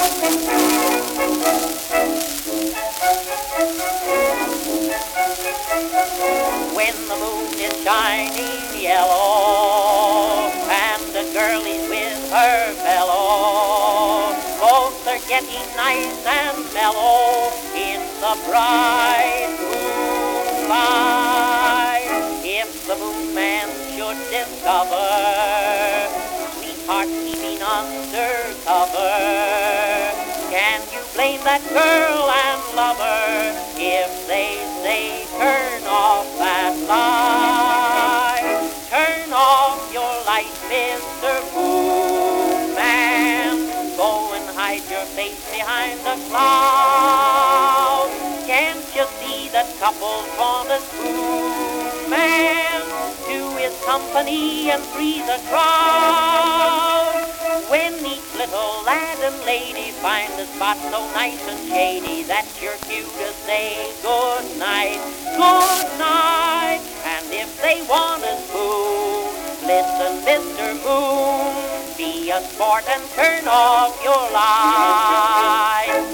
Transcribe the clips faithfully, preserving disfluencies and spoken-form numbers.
When the moon is shining yellow and the girl is with her fellow, both are getting nice and mellow in the bright moonlight. If the moon man should discover sweetheart keeping undercover, can you blame that girl and lover if they say turn off that light? Turn off your light, Mister Moon Man. Go and hide your face behind the clouds. Can't you see that couples want a spoon man? Two is company and three's a crowd. When each little lad and lady find a spot so nice and shady that your cue to say good night, good night. And if they want a spoon, listen, Mister Moon, be a sport and turn off your light.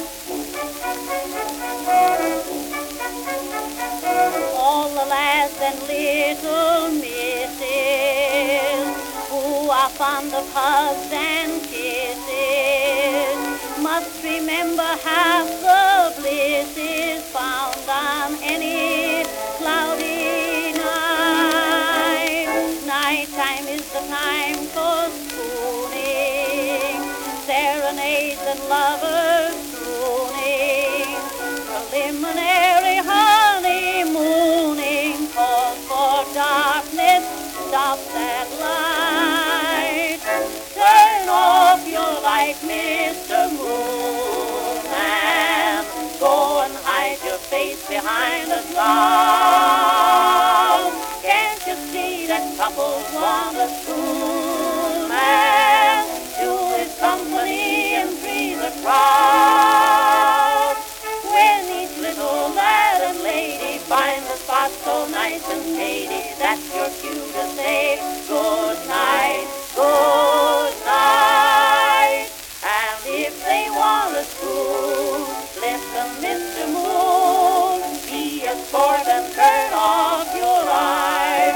All the lads and little misses who are fond of hugs and kisses must remember half the bliss is found on any cloudy night. Nighttime is the time for spooning, serenades and lovers crooning, preliminary honeymooning, calls for darkness, stop that light. Turn off your light, Mister Moon Man. Go and hide your face behind the clouds. Can't you see that couples want a spoon man? Two is company and three's a crowd. When each little lad and lady finds a spot so nice and shady, that's your cue to say good night, good night. And if they want a spoon, listen, Mister Moon, be a sport and turn off your light.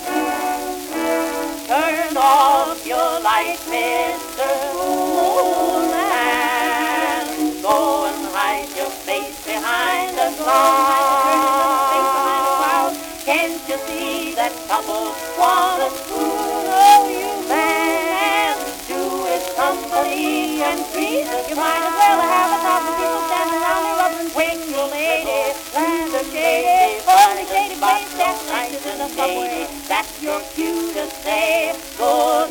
Turn off your light, Mister Moon Man. Go and hide your face behind the clouds. Can't you see that couple want a spoon? Oh, you man, two is company and three's a you might as well have a thousand people standing around you rubbing when your lady and a shady, funny shady place that's nice in the subway. That's your cue to say good